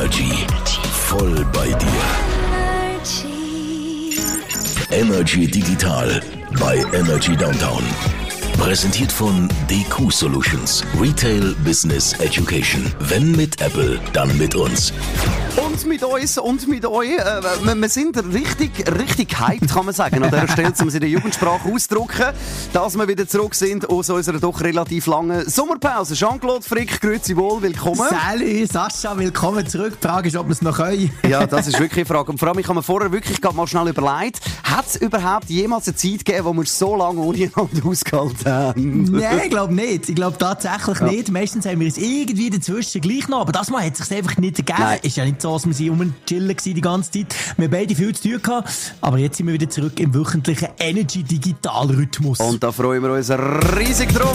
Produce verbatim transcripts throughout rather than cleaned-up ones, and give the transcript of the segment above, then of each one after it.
Energy. Voll bei dir. Energy Digital bei Energy Downtown. Präsentiert von D Q Solutions. Retail Business Education. Wenn mit Apple, dann mit uns. Und mit uns und mit euch. Äh, wir, wir sind richtig, richtig hyped, kann man sagen. An dieser Stelle, um es in der Jugendsprache auszudrücken, dass wir wieder zurück sind aus unserer doch relativ langen Sommerpause. Jean-Claude Frick, grüezi wohl, willkommen. Salut, Sascha, willkommen zurück. Die Frage ist, ob wir es noch können. Ja, das ist wirklich eine Frage. Und vor allem, ich habe mir vorher wirklich mal schnell überlegt, hat es überhaupt jemals eine Zeit gegeben, wo wir so lange ohne einander ausgehalten haben? Nein, ich glaube nicht. Ich glaube tatsächlich ja. nicht. Meistens haben wir es irgendwie dazwischen gleich noch. Aber das Mal hat es sich einfach nicht gegeben. Nein. Ist ja nicht so, dass wir sie um chillen die ganze Zeit. Wir haben beide viel zu tun gehabt. Aber jetzt sind wir wieder zurück im wöchentlichen Energy-Digital-Rhythmus. Und da freuen wir uns riesig drauf.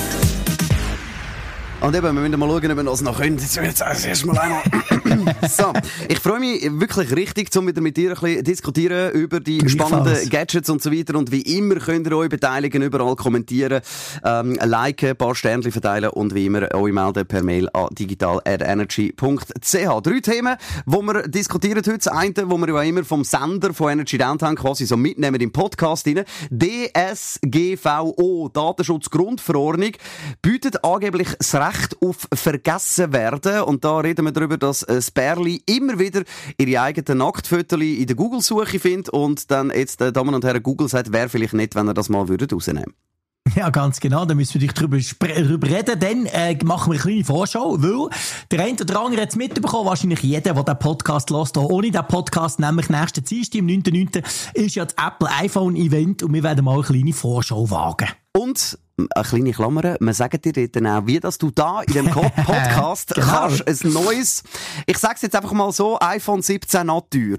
Und eben, wir müssen mal schauen, ob wir das noch können. Jetzt wird es erst mal einmal. So, ich freue mich wirklich richtig, um wieder mit dir ein bisschen diskutieren über die spannenden Gadgets und so weiter. Und wie immer könnt ihr euch beteiligen, überall kommentieren, ähm, liken, ein paar Sternchen verteilen und wie immer euch melden per Mail an digital at energy punkt c h. Drei Themen, die wir diskutieren heute. Das eine, wo wir ja immer vom Sender von Energy Downtown quasi so mitnehmen im Podcast rein. D S G V O, Datenschutzgrundverordnung, bietet angeblich das Recht auf vergessen werden. Und da reden wir darüber, dass das Bärli immer wieder ihre eigenen Nacktfotos in der Google-Suche findet und dann jetzt, äh, Damen und Herren, Google sagt, wäre vielleicht nett, wenn er das mal würde rausnehmen. Ja, ganz genau. Da müssen wir darüber, darüber reden. Dann äh, machen wir eine kleine Vorschau, weil der eine oder andere hat es mitbekommen, wahrscheinlich jeder, der diesen Podcast hört, auch ohne diesen Podcast, nämlich nächsten Dienstag, am neunten neunten ist ja das Apple iPhone-Event und wir werden mal eine kleine Vorschau wagen. Und eine kleine Klammer, wir sagen dir dann auch, wie dass du da in dem Podcast genau. kannst ein neues, ich sag's jetzt einfach mal so, iPhone siebzehn Natur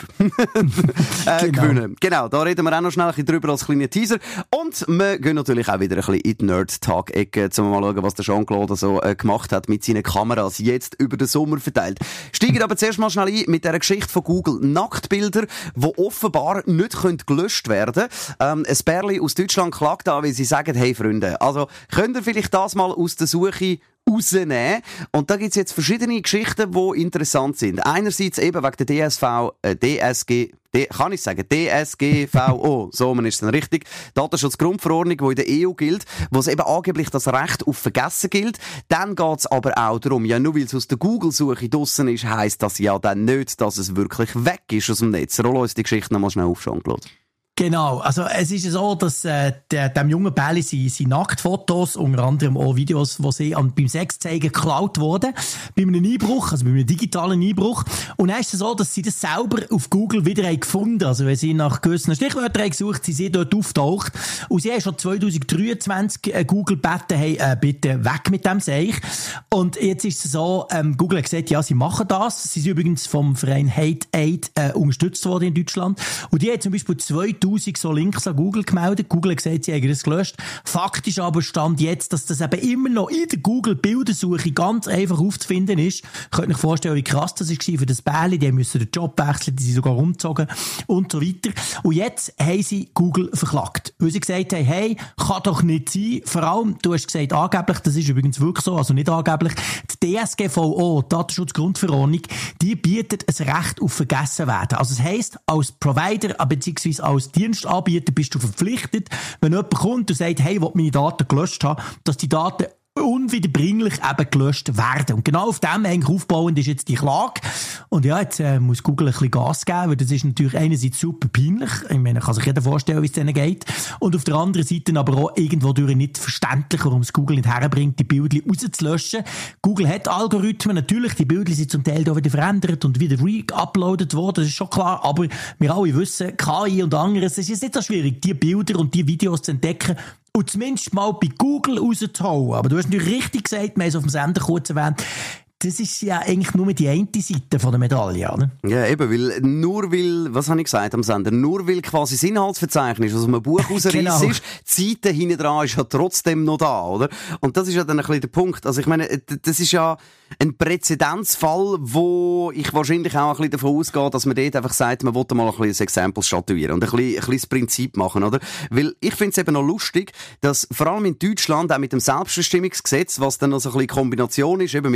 äh, genau. gewinnen. Genau, da reden wir auch noch schnell ein bisschen drüber als kleiner Teaser. Und wir gehen natürlich auch wieder ein bisschen in die Nerd-Tag-Ecke, um mal schauen, was der Jean-Claude so äh, gemacht hat mit seinen Kameras, jetzt über den Sommer verteilt. Steigen aber zuerst mal schnell ein mit dieser Geschichte von Google. Nacktbilder, die offenbar nicht können gelöscht werden können. Ähm, ein Bärli aus Deutschland klagt an, weil sie sagen, hey Freunde, also, könnt ihr vielleicht das mal aus der Suche rausnehmen? Und da gibt's jetzt verschiedene Geschichten, die interessant sind. Einerseits eben wegen der D S V, äh, D S G, D, kann ich sagen, D S G V O, so man ist es dann richtig, Datenschutzgrundverordnung, die in der E U gilt, wo es eben angeblich das Recht auf Vergessen gilt. Dann geht's aber auch darum, ja, nur weil es aus der Google-Suche draussen ist, heisst das ja dann nicht, dass es wirklich weg ist aus dem Netz. Roll uns die Geschichte nochmal schnell auf, Jean-Claude. Genau, also es ist so, dass äh, der, dem jungen Bärli seine, seine Nacktfotos, unter anderem auch Videos, die sie an, beim Sexzeigen geklaut wurden, bei einem Einbruch, also bei einem digitalen Einbruch. Und dann ist es so, dass sie das selber auf Google wieder haben gefunden. Also wenn sie nach gewissen Stichwörtern haben gesucht, sie sind dort auftaucht. Und sie haben schon zwanzig dreiundzwanzig äh, Google gebeten, hey, äh, bitte weg mit dem Seich. Und jetzt ist es so, ähm, Google hat gesagt, ja, sie machen das. Sie sind übrigens vom Verein Hate Aid äh, unterstützt worden in Deutschland. Und die haben zum Beispiel zweitausend so Links an Google gemeldet. Google hat gesagt, sie haben das gelöscht. Faktisch aber stand jetzt, dass das eben immer noch in der Google-Bildersuche ganz einfach aufzufinden ist. Könnt ihr euch vorstellen, wie krass das war für das Bärli. Die mussten den Job wechseln, die sind sogar umgezogen und so weiter. Und jetzt haben sie Google verklagt. Weil sie gesagt haben, hey, kann doch nicht sein. Vor allem, du hast gesagt, angeblich, das ist übrigens wirklich so, also nicht angeblich, die D S G V O, die Datenschutzgrundverordnung, die bietet ein Recht auf Vergessen werden. Also das heisst, als Provider, beziehungsweise als Dienstanbieter bist du verpflichtet, wenn jemand kommt und sagt, hey, ich will meine Daten gelöscht haben, dass die Daten unwiederbringlich eben gelöscht werden. Und genau auf dem eigentlich aufbauend ist jetzt die Klage. Und ja, jetzt äh, muss Google ein bisschen Gas geben, weil das ist natürlich einerseits super peinlich. Ich meine, kann sich jeder vorstellen, wie es denen geht. Und auf der anderen Seite aber auch irgendwo durch nicht verständlich, warum es Google nicht herbringt, die Bilder rauszulöschen. Google hat Algorithmen, natürlich, die Bilder sind zum Teil da wieder verändert und wieder re-uploadet worden, das ist schon klar, aber wir alle wissen, K I und anderes, es ist jetzt nicht so schwierig, die Bilder und die Videos zu entdecken, und zumindest mal bei Google rauszuholen. Aber du hast natürlich richtig gesagt, wir haben es auf dem Sender kurz erwähnt, das ist ja eigentlich nur die eine Seite von der Medaille, oder? Ja, eben, weil nur weil, was habe ich gesagt am Sender, nur weil quasi das Inhaltsverzeichnis aus einem Buch rausreißt genau. ist, die Seite hinten dran ist ja trotzdem noch da, oder? Und das ist ja dann ein bisschen der Punkt. Also ich meine, das ist ja ein Präzedenzfall, wo ich wahrscheinlich auch ein bisschen davon ausgehe, dass man dort einfach sagt, man will mal ein bisschen das Exempel statuieren und ein bisschen, ein bisschen das Prinzip machen, oder? Weil ich finde es eben noch lustig, dass vor allem in Deutschland auch mit dem Selbstbestimmungsgesetz, was dann noch so ein bisschen Kombination ist, eben mit diesen Hate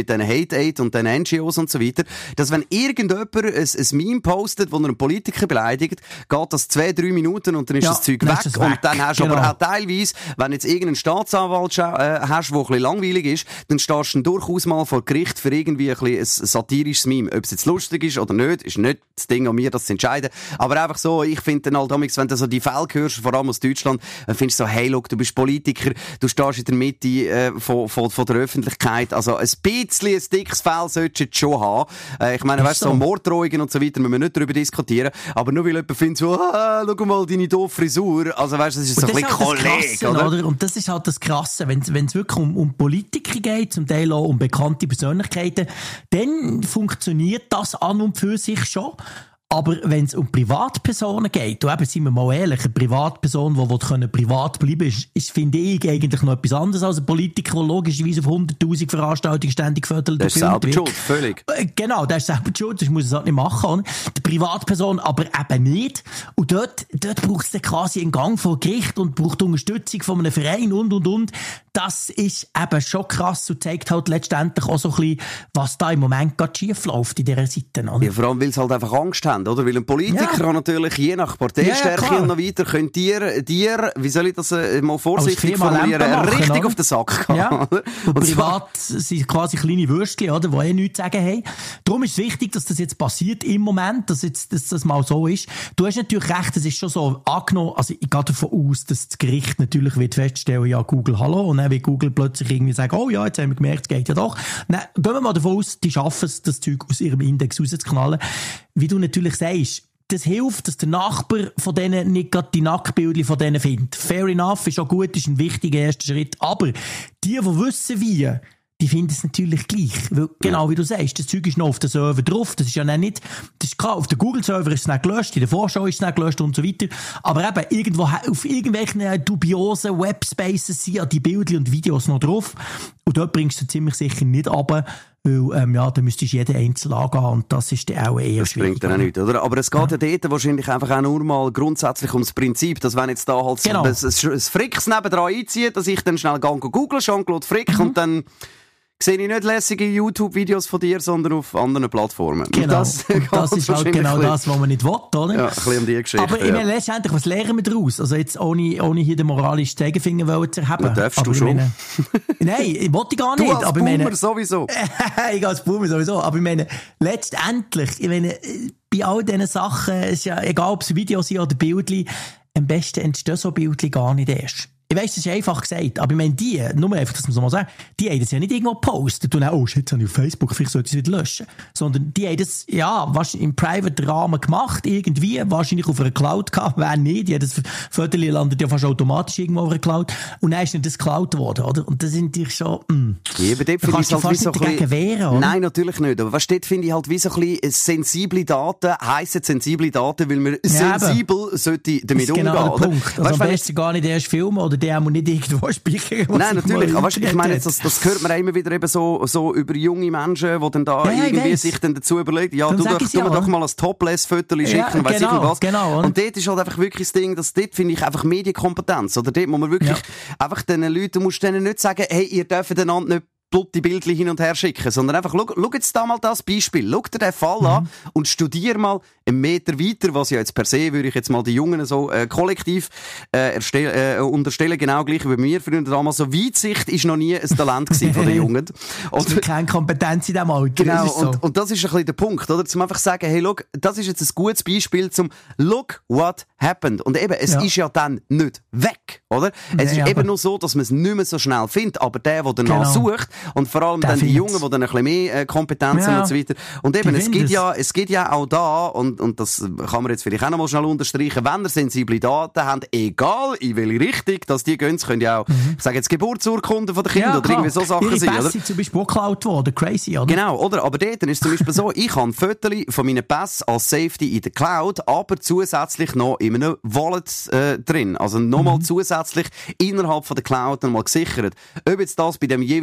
Hit Aid und den N G Os und so weiter, dass wenn irgendjemand ein, ein Meme postet, wo er einen Politiker beleidigt, geht das zwei, drei Minuten und dann ist ja, das Zeug dann weg. ist Und weg. dann hast du Genau. aber auch teilweise, wenn jetzt irgendeinen Staatsanwalt äh, hast, der ein bisschen langweilig ist, dann stehst du durchaus mal vor Gericht für irgendwie ein, bisschen ein satirisches Meme. Ob es jetzt lustig ist oder nicht, ist nicht das Ding an mir, das zu entscheiden. Aber einfach so, ich finde dann halt, wenn du so die Fälle hörst, vor allem aus Deutschland, dann findest du so, hey, look, du bist Politiker, du stehst in der Mitte äh, von, von, von der Öffentlichkeit. Also ein bisschen ein dickes Fell solltest du schon haben. Äh, ich meine, weißt du, so Morddrohungen und so weiter, müssen wir nicht darüber diskutieren. Aber nur weil jemand findet so, ah, schau mal deine doofe Frisur. Also weißt du, das ist so ein bisschen Kollege, oder? oder? Und das ist halt das Krasse, wenn es wirklich um, um Politiker geht, zum Teil auch um bekannte Persönlichkeiten, dann funktioniert das an und für sich schon. Aber wenn es um Privatpersonen geht, und eben, seien wir mal ehrlich, eine Privatperson, die, die privat bleiben kann, ist, ist, finde ich, eigentlich noch etwas anderes als ein Politiker, der logischerweise auf hunderttausend Veranstaltungen ständig gefördert wird. Der ist selber schuld, völlig. Genau, der ist selber schuld, das muss es halt nicht machen. Oder? Die Privatperson aber eben nicht. Und dort, dort braucht es dann quasi einen Gang vor Gericht und braucht Unterstützung von einem Verein und, und, und. Das ist eben schon krass und zeigt halt letztendlich auch so ein bisschen, was da im Moment gerade schief läuft in dieser Seite. Oder? Ja, vor allem, weil sie halt einfach Angst haben, oder? Weil ein Politiker Ja. kann natürlich je nach Parteistärke Ja, ja, und noch weiter, könnt ihr, dir, wie soll ich das äh, mal vorsichtig Firma formulieren, Lampe machen, richtig oder? auf den Sack gehen. Ja. Oder? Und, Und zwar- privat sind quasi kleine Würstchen, oder, die eh nichts sagen haben. Darum ist es wichtig, dass das jetzt passiert im Moment, dass, jetzt, dass das mal so ist. Du hast natürlich recht, es ist schon so angenommen, also ich gehe davon aus, dass das Gericht natürlich wird feststellen, ja, Google, hallo, und dann wird Google plötzlich irgendwie sagen, oh ja, jetzt haben wir gemerkt, es geht ja doch. Dann gehen wir mal davon aus, die schaffen es, das Zeug aus ihrem Index rauszuknallen. Wie du natürlich sagst, das hilft, dass der Nachbar von denen nicht gerade die Nacktbilder von denen findet. Fair enough, ist auch gut, ist ein wichtiger erster Schritt. Aber die, die wissen wie, die finden es natürlich gleich. Weil, genau wie du sagst, das Zeug ist noch auf den Server drauf. Das ist ja nicht, das ist klar, auf den Google-Server ist es nicht gelöscht, in der Vorschau ist es nicht gelöscht und so weiter. Aber eben, irgendwo, auf irgendwelchen dubiosen Webspaces sind ja die Bilder und Videos noch drauf. Und dort bringst du ziemlich sicher nicht runter. Weil, ähm, ja, da müsstest du jeden einzeln angehen und das ist dann auch eher Das schwierig. bringt dann auch nichts, oder? Aber es geht ja, ja dort wahrscheinlich einfach auch nur mal grundsätzlich ums Prinzip, dass wenn jetzt da halt Genau. ein, ein, ein Fricks nebendran einzieht, dass ich dann schnell gehe googeln, Jean-Claude Frick, Mhm. und dann sehe ich nicht lässige YouTube-Videos von dir, sondern auf anderen Plattformen. Und Genau. das, Und das ist halt wahrscheinlich genau ein bisschen- das, was man nicht will, oder? Ja, ein bisschen um die Geschichte. Aber ich ja. meine, letztendlich, was lernen wir daraus? Also jetzt, ohne, ohne hier den moralischen Zeigefinger wollen zu erheben. Ja, darfst aber du ich schon. Meine, nein, ich wollte gar nicht. Du als aber ich meine, Boomer sowieso. ich gehe als Boomer sowieso. Aber ich meine, letztendlich, ich meine, bei all diesen Sachen, ist ja egal, ob es Videos sind oder Bildchen, am besten entstehen so Bildchen gar nicht erst. Ich weiss, das ist einfach gesagt, aber ich meine, die, nur einfach, dass man so mal sagen, die haben das ja nicht irgendwo gepostet und dann, oh shit, jetzt habe ich auf Facebook, vielleicht sollte ich es wieder löschen. Sondern die haben das, ja, wahrscheinlich im private Rahmen gemacht, irgendwie, wahrscheinlich auf einer Cloud gehabt, wer nicht, die hat das Foto landet ja fast automatisch irgendwo auf einer Cloud und dann ist nicht das Cloud worden, oder? Und das sind natürlich schon, mh. Ja, aber dort Da finde kannst ich du halt wie fast so nicht ein dagegen bisschen... wehren, oder? Nein, natürlich nicht. Aber weißt, dort finde ich halt wie so ein bisschen sensible Daten, heissen sensible Daten, weil man Ja, sensibel sollte damit Das ist genau umgehen. der oder? Punkt. Also Weißt, am wenn besten gar nicht erst filmen oder die auch nicht irgendwo speichern. was Nein, ich natürlich. mal Aber weißt, ich Internet meine, hat. das, das hört man auch immer wieder eben so, so über junge Menschen, die dann da Ja, ja, ich irgendwie weiss. sich dann dazu überlegen, ja, Dann du sag doch, ich's tu ja, mir doch oder? mal ein Topless-Foto schicken, Ja, weiss genau, ich was. genau, oder? Und dort ist halt einfach wirklich das Ding, dass dort finde ich einfach Medienkompetenz, oder? Dort muss man wirklich Ja. einfach den Leuten, du musst denen nicht sagen, hey, ihr dürft einander nicht die Bildchen hin und her schicken, sondern einfach, schau, schau jetzt da mal das Beispiel, schau dir den Fall Mhm. an und studier mal einen Meter weiter, was ja jetzt per se, würde ich jetzt mal die Jungen so äh, kollektiv äh, erstell, äh, unterstellen, genau gleich wie bei mir früher damals, so Weitsicht ist noch nie ein Talent gewesen von den Jungen. Es gibt keine Kompetenz in diesem Alter. Genau, das ist so. und, und das ist ein bisschen der Punkt, oder? Zum einfach sagen, hey, look, das ist jetzt ein gutes Beispiel zum Look what happened. Und eben, es Ja. ist ja dann nicht weg, oder? Es Nee, ist eben aber- nur so, dass man es nicht mehr so schnell findet, aber der, der danach Genau. sucht, und vor allem Der dann die findet's. Jungen, die dann ein bisschen mehr äh, Kompetenz haben Ja. und so weiter. Und eben, Die es gibt finden's. ja, es gibt ja auch da, und, und das kann man jetzt vielleicht auch noch mal schnell unterstreichen, wenn ihr sensible Daten habt, egal in welche Richtung, dass die gehen, können ja auch, ich sage jetzt Geburtsurkunden von den Kindern oder klar. irgendwie so Sachen Ihre sein, oder? Pässe sind zum Beispiel auch geklaut worden. Crazy, oder? Genau, oder? Aber dort ist zum Beispiel so, ich habe Fotos von meinen Pässen als Safety in der Cloud, aber zusätzlich noch in einem Wallet äh, drin. Also nochmal Mhm. zusätzlich innerhalb von der Cloud nochmal gesichert. Ob jetzt das bei dem jeweiligen Anbieter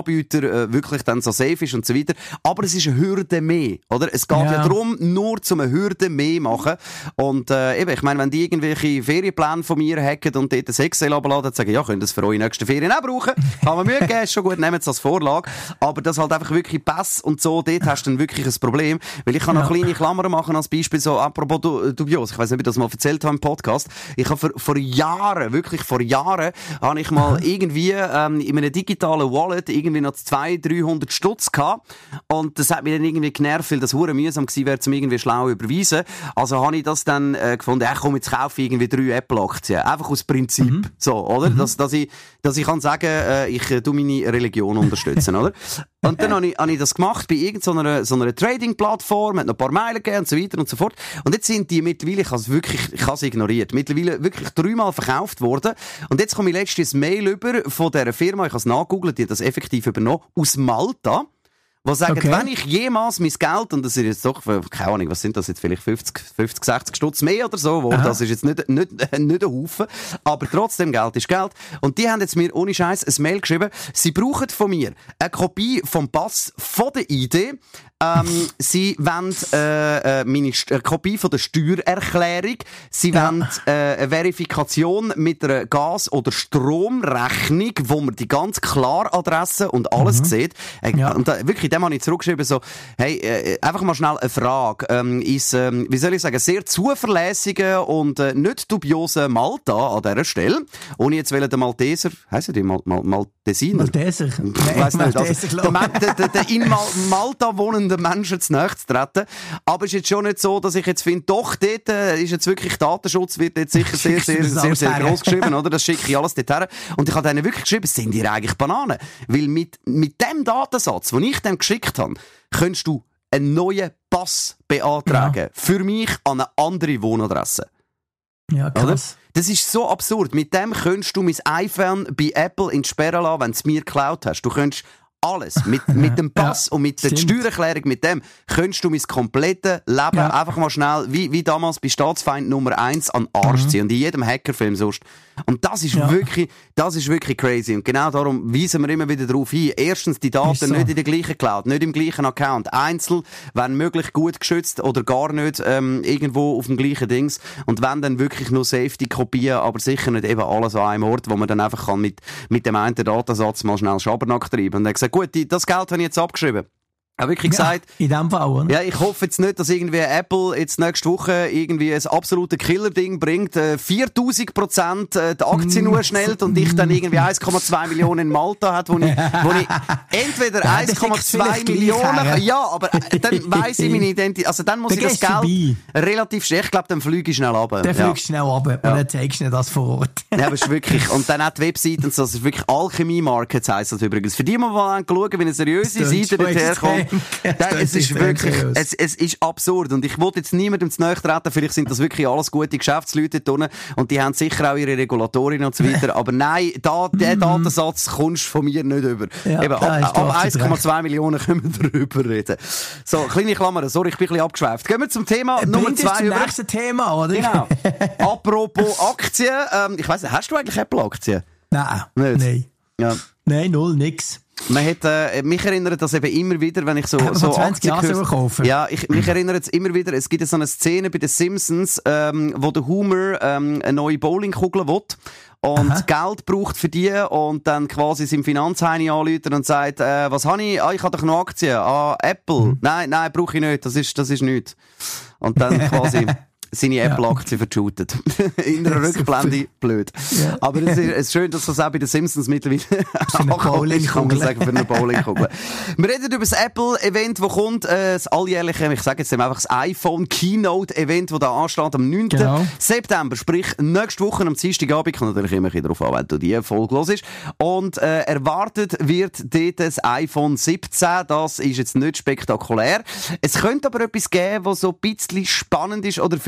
Anbieter äh, wirklich dann so safe ist und so weiter. Aber es ist eine Hürde mehr, oder? Es geht ja, ja darum, nur zum eine Hürde mehr machen. Und äh, eben, ich meine, wenn die irgendwelche Ferienpläne von mir hacken und dort ein Excel abladen, sagen, ja, könnt ihr das für eure nächsten Ferien auch brauchen. Kann man Mühe geben, ist schon gut, nehmt es als Vorlage. Aber das halt einfach wirklich Pass und so, dort hast du dann wirklich ein Problem. Weil ich kann noch ja. kleine Klammern machen als Beispiel, so apropos du, dubios. Ich weiss nicht, ob ich das mal erzählt habe im Podcast. Ich habe vor, vor Jahren, wirklich vor Jahren, habe ich mal irgendwie ähm, in einem digitalen Wallet irgendwie noch zweihundert, dreihundert Stutz gehabt. Und das hat mich dann irgendwie genervt, weil das hure mühsam gewesen wäre, um irgendwie schlau überweisen. Also habe ich das dann äh, gefunden, ja, komm, jetzt kaufe ich irgendwie drei Apple-Aktien. Einfach aus Prinzip. Mhm. So, oder? Mhm. Dass, dass ich, dass ich kann sagen, äh, ich äh, tu meine Religion unterstützen, oder? Und dann habe ich, hab ich das gemacht bei irgendeiner so einer Trading-Plattform, hat noch ein paar Meilen gegeben und so weiter und so fort. Und jetzt sind die mittlerweile, ich habe es wirklich, ich habe es ignoriert, mittlerweile wirklich dreimal verkauft worden. Und jetzt komme ich letztens ein Mail über von dieser Firma, ich habe es nachgegoogelt, die hat das effektiv übernommen, aus Malta. Die sagen, okay. wenn ich jemals mein Geld, und das ist jetzt doch, keine Ahnung, was sind das jetzt, vielleicht fünfzig, sechzig Stutz mehr oder so, wo, das ist jetzt nicht, nicht, nicht ein Haufen, aber trotzdem, Geld ist Geld. Und die haben jetzt mir ohne Scheiß ein Mail geschrieben, sie brauchen von mir eine Kopie vom Pass von der I D, ähm, sie wollen äh, äh, meine St- eine Kopie von der Steuererklärung, sie ja. wollen äh, eine Verifikation mit einer Gas- oder Stromrechnung, wo man die ganz klare Adresse und alles mhm. sieht. Äh, ja. Und da, wirklich, dem habe ich zurückgeschrieben, so, hey, äh, einfach mal schnell eine Frage. Ähm, ist, ähm, wie soll ich sagen, sehr zuverlässige und äh, nicht dubiose Malta an dieser Stelle. Ohne jetzt wollen den Malteser, heissen die Mal, Mal, Maltesiner? Malteser? Ich weiss nicht. Malteser, also, der, der, der in Mal, Malta wohnenden Menschen zu nahe zu treten. Aber es ist jetzt schon nicht so, dass ich jetzt finde, doch, dort äh, ist jetzt wirklich Datenschutz, wird jetzt sicher sehr, sehr, sehr, sehr, sehr gross geschrieben, oder? Das schicke ich alles dort her. Und ich habe denen wirklich geschrieben, sind ihr eigentlich Bananen? Weil mit, mit dem Datensatz, den ich dem geschickt habe, könntest du einen neuen Pass beantragen. Ja. Für mich an eine andere Wohnadresse. Ja, krass. Oder? Das ist so absurd. Mit dem könntest du mein iPhone bei Apple in die Sperre lassen, wenn du es mir geklaut hast. Du könntest alles. Mit, mit dem Pass ja, und mit der Steuererklärung, mit dem könntest du mein komplettes Leben ja. einfach mal schnell, wie, wie damals bei Staatsfeind Nummer eins an den Arsch mhm. ziehen. Und in jedem Hackerfilm sonst. Und das ist ja. wirklich, das ist wirklich crazy. Und genau darum weisen wir immer wieder darauf hin. Erstens, die Daten so. nicht in der gleichen Cloud, nicht im gleichen Account. Einzeln, wenn möglich gut geschützt oder gar nicht, ähm, irgendwo auf dem gleichen Dings. Und wenn dann wirklich nur Safety-Kopien, aber sicher nicht eben alles an einem Ort, wo man dann einfach kann mit, mit dem einen Datensatz mal schnell Schabernack treiben. Und er hat gesagt, gut, die, das Geld habe ich jetzt abgeschrieben. Ich habe wirklich gesagt, ja, in dem Fall, oder? Ja, ich hoffe jetzt nicht, dass irgendwie Apple jetzt nächste Woche irgendwie ein absolutes Killer-Ding bringt, äh, viertausend Prozent äh, die Aktien nur schnellt und ich dann irgendwie eins Komma zwei Millionen in Malta hat, wo ich, wo ich entweder ja, eins Komma zwei Millionen, ja, aber äh, dann weiss ich meine Identität, also dann muss dann ich das Geld vorbei. relativ schnell, ich glaube, dann fliege ich schnell runter. Dann ja. fliegst du schnell runter und ja. dann zeigst du dir das vor Ort. Ja, aber es ist wirklich, und dann auch die Webseite und so, das ist wirklich Alchemy Markets heisst das übrigens. Für die, die mal schauen, wie eine seriöse Seite dorthin kommt, es ist wirklich, es, es ist absurd. Und ich wollte jetzt niemandem zu nahe treten. Vielleicht sind das wirklich alles gute Geschäftsleute da unten. Und die haben sicher auch ihre Regulatorien und so weiter. Aber nein, da, den Datensatz kommst du von mir nicht über. Ja, Eben, ab, ab eins Komma zwei Millionen können wir darüber reden. So, kleine Klammer. Sorry, ich bin ein bisschen abgeschweift. Gehen wir zum Thema Bringt Nummer zwei. Zum nächsten Thema, oder? Genau. Apropos Aktien. Ähm, ich weiss nicht, hast du eigentlich Apple-Aktien? Nein. Nicht? Nein. Ja. Nein, null, nix. Man hat, äh, mich erinnert das eben immer wieder, wenn ich so, ja, so zwanzig Jahre kaufen. Ja, ich, mich erinnert es immer wieder, es gibt so eine Szene bei den Simpsons, ähm, wo der Homer, ähm, eine neue Bowlingkugel will. Und Aha. Geld braucht für die und dann quasi seinem Finanzheini anruft und sagt, äh, was habe ich? Ah, ich habe doch noch Aktien. Ah, Apple. Mhm. Nein, nein, brauche ich nicht. Das ist, das ist nichts. Und dann quasi seine Apple-Aktie verschootet. In einer Rückblende blöd. Ja. Aber es ist, es ist schön, dass das auch bei den Simpsons mittlerweile angekommen ist, kann man sagen, für eine Bowlingkugel. Wir reden über das Apple-Event, das kommt, äh, das alljährliche, ich sage jetzt einfach das iPhone-Keynote-Event, das da ansteht am neunten Genau. September, sprich nächste Woche am Dienstagabend, kommt natürlich immer ein bisschen darauf an, wenn du die Folge hörst. Und äh, erwartet wird dort das iPhone siebzehn, das ist jetzt nicht spektakulär. Es könnte aber etwas geben, was so ein bisschen spannend ist, oder für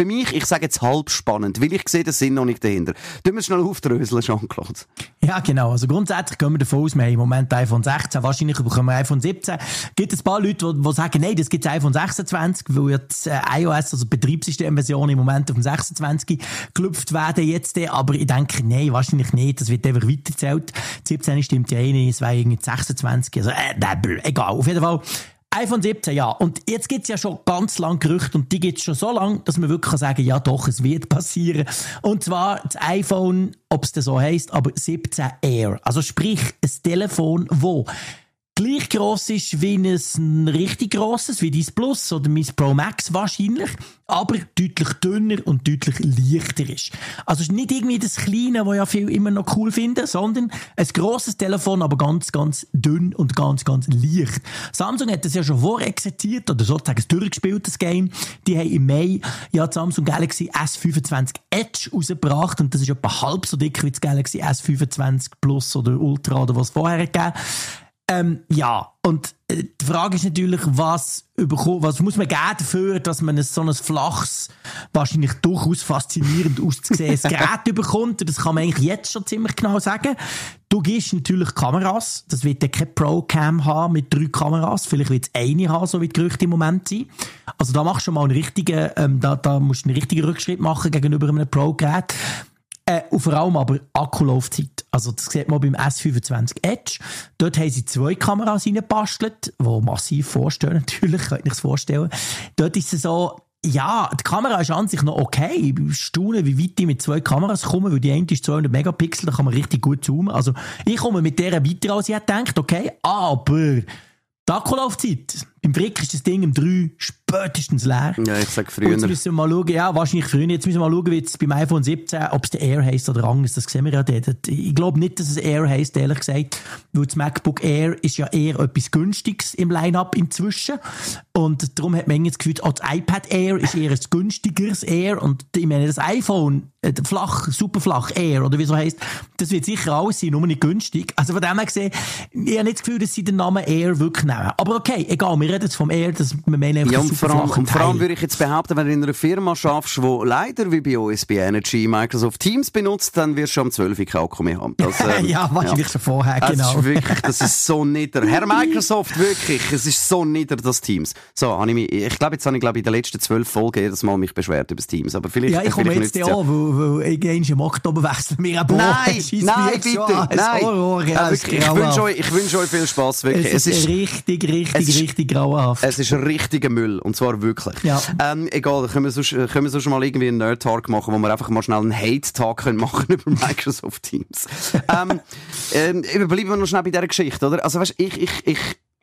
mich, ich sage jetzt halb spannend, weil ich sehe den Sinn noch nicht dahinter. Tun wir schnell aufdröseln, Jean-Claude. Ja, genau. Also grundsätzlich gehen wir davon aus, wir haben im Moment iPhone sechzehn, wahrscheinlich bekommen wir iPhone siebzehn. Es gibt ein paar Leute, die, die sagen, nein, das gibt es iPhone sechsundzwanzig, weil jetzt äh, iOS, also die Betriebssystemversion im Moment auf dem sechsundzwanzig gelüpft werden jetzt. Aber ich denke, nein, wahrscheinlich nicht. Das wird einfach weiterzählt. siebzehn stimmt ja eh nicht, es wäre irgendwie sechsundzwanzig. Also, äh, egal. Auf jeden Fall. iPhone siebzehn, ja. Und jetzt gibt's ja schon ganz lange Gerüchte und die gibt's schon so lange, dass man wirklich sagen kann, ja doch, es wird passieren. Und zwar das iPhone, ob es das so heisst, aber siebzehn Air. Also sprich, ein Telefon, wo gleich gross ist wie ein richtig grosses, wie dein Plus oder mein Pro Max wahrscheinlich, aber deutlich dünner und deutlich leichter ist. Also es ist nicht irgendwie das Kleine, das ja viele immer noch cool finden, sondern ein grosses Telefon, aber ganz, ganz dünn und ganz, ganz leicht. Samsung hat das ja schon vorexerziert oder sozusagen durchgespielt, das Game. Die haben im Mai ja das Samsung Galaxy S fünfundzwanzig Edge rausgebracht und das ist etwa halb so dick wie das Galaxy S fünfundzwanzig Plus oder Ultra oder was vorher gegeben. Ähm, ja, und äh, die Frage ist natürlich, was, überko- was muss man geben dafür, dass man ein, so ein flaches, wahrscheinlich durchaus faszinierend auszusehendes Gerät bekommt. Das kann man eigentlich jetzt schon ziemlich genau sagen. Du gibst natürlich Kameras. Das wird ja keine Pro-Cam haben mit drei Kameras. Vielleicht wird es eine haben, so wie die Gerüchte im Moment sind. Also da machst du schon mal einen richtigen, ähm, da, da musst du einen richtigen Rückschritt machen gegenüber einem Pro-Gerät. Äh, und vor allem aber Akkulaufzeit. Also das sieht man beim S fünfundzwanzig Edge. Dort haben sie zwei Kameras reingebastelt, die massiv vorstellen natürlich, könnt ihr euch das vorstellen. Dort ist es so, ja, die Kamera ist an sich noch okay. Ich staune, wie weit die mit zwei Kameras kommen, weil die eine ist zweihundert Megapixel, da kann man richtig gut zoomen. Also ich komme mit der weiter, als ich hätte gedacht, okay, aber die Akkulaufzeit, im Frick ist das Ding um drei spätestens leer. Ja, ich sag früher. Jetzt müssen wir mal schauen, ja, wahrscheinlich früher. Jetzt müssen wir mal schauen, wie es beim iPhone siebzehn, ob es der Air heisst oder anders. Das sehen wir ja dort. Ich glaube nicht, dass es Air heisst, ehrlich gesagt. Weil das MacBook Air ist ja eher etwas Günstiges im Line-Up inzwischen. Und darum hat man das Gefühl, auch das iPad Air ist eher ein günstigeres Air. Und ich meine, das iPhone, äh, flach, super flach Air, oder wie so heisst, das wird sicher alles sein, nur nicht günstig. Also von dem her gesehen, ich habe nicht das Gefühl, dass sie den Namen Air wirklich nehmen. Aber okay, egal, wir reden jetzt vom Air, dass wir meinen einfach ja, super vor allem, und vor allem Teil. würde ich jetzt behaupten, wenn du in einer Firma schaffst, die leider wie bei O S B Energy Microsoft Teams benutzt, dann wirst du am zwölf kein Akku mehr haben. Das, ähm, ja, wahrscheinlich ja. schon vorher, genau. Das ist wirklich, das ist so nieder. Herr Microsoft, wirklich, es ist so nieder, das Teams. So, habe ich mich, ich glaube, jetzt habe ich, glaube ich, in den letzten zwölf Folgen jedes Mal mich beschwert über das Teams. Aber vielleicht, ja, ich komme jetzt ja an, weil, weil irgendwann im Oktober wechseln wir ein Nein, nein, bitte, so nein. Horror, ja, äh, wirklich, ich wünsche euch, ich wünsche euch viel Spass, wirklich. Es ist, es ist richtig, richtig, es ist, richtig grauenhaft. Es ist richtiger Müll, und zwar wirklich. Ja. Ähm, egal, können wir, sonst, können wir sonst mal irgendwie einen Nerd-Talk machen, wo wir einfach mal schnell einen Hate-Talk machen über Microsoft Teams. ähm, ähm, bleiben wir noch schnell bei dieser Geschichte, oder? Also weißt, ich, ich, ich,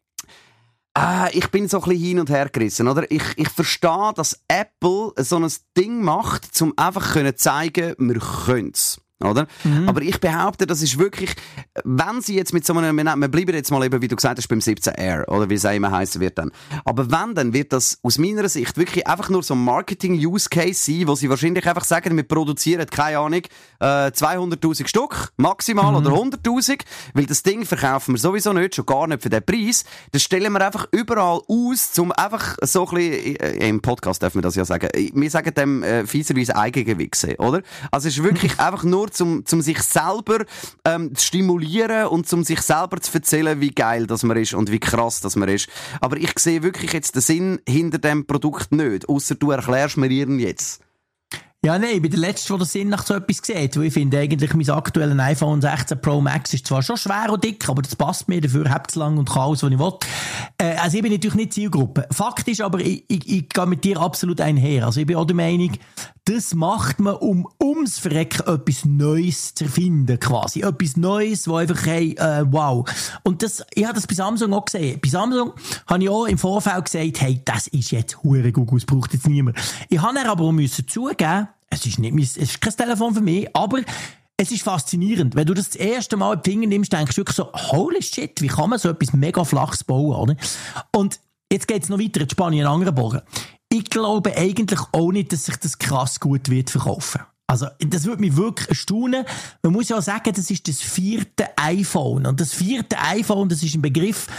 ah, ich bin so ein bisschen hin und her gerissen, oder? Ich, ich verstehe, dass Apple so ein Ding macht, um einfach zu zeigen, wir können's. Oder? Mhm. Aber ich behaupte, das ist wirklich, wenn sie jetzt mit so einem, wir bleiben jetzt mal eben, wie du gesagt hast, beim siebzehn Air, oder wie es immer heissen wird dann. Aber wenn, dann wird das aus meiner Sicht wirklich einfach nur so ein Marketing-Use-Case sein, wo sie wahrscheinlich einfach sagen, wir produzieren, keine Ahnung, äh, zweihunderttausend Stück, maximal, mhm. oder hunderttausend, weil das Ding verkaufen wir sowieso nicht, schon gar nicht für den Preis. Das stellen wir einfach überall aus, um einfach so ein bisschen, äh, im Podcast dürfen wir das ja sagen, wir sagen dem äh, fieserweise Eigengewicht sehen, oder? Also es ist wirklich einfach nur zum, zum sich selber ähm, zu stimulieren und zum sich selber zu erzählen, wie geil das man ist und wie krass das man ist. Aber ich sehe wirklich jetzt den Sinn hinter dem Produkt nicht, ausser du erklärst mir ihren jetzt. Ja, nein, ich bin der Letzte, der den Sinn nach so etwas sieht. Weil ich finde eigentlich, mein aktuelles iPhone sechzehn Pro Max ist zwar schon schwer und dick, aber das passt mir, dafür habt es lang und kann alles, was ich will. Äh, also ich bin natürlich nicht Zielgruppe. Fakt ist aber, ich, ich, ich gehe mit dir absolut einher. Also ich bin auch der Meinung, das macht man, um ums Verrecken etwas Neues zu erfinden, quasi. Etwas Neues, wo einfach, hey, äh, wow. Und das, ich habe das bei Samsung auch gesehen. Bei Samsung habe ich auch im Vorfeld gesagt, hey, das ist jetzt hure Google, das braucht jetzt niemand. Ich habe dann aber auch müssen zugeben, es ist nicht mein, es ist kein Telefon für mich, aber es ist faszinierend. Wenn du das das erste Mal in die Finger nimmst, denkst du wirklich so, holy shit, wie kann man so etwas mega Flaches bauen, oder? Und jetzt geht's noch weiter, jetzt spanne ich einen anderen Bogen. Ich glaube eigentlich auch nicht, dass sich das krass gut wird verkaufen. Also, das würde mich wirklich erstaunen. Man muss ja auch sagen, das ist das vierte iPhone. Und das vierte iPhone, das ist ein Begriff.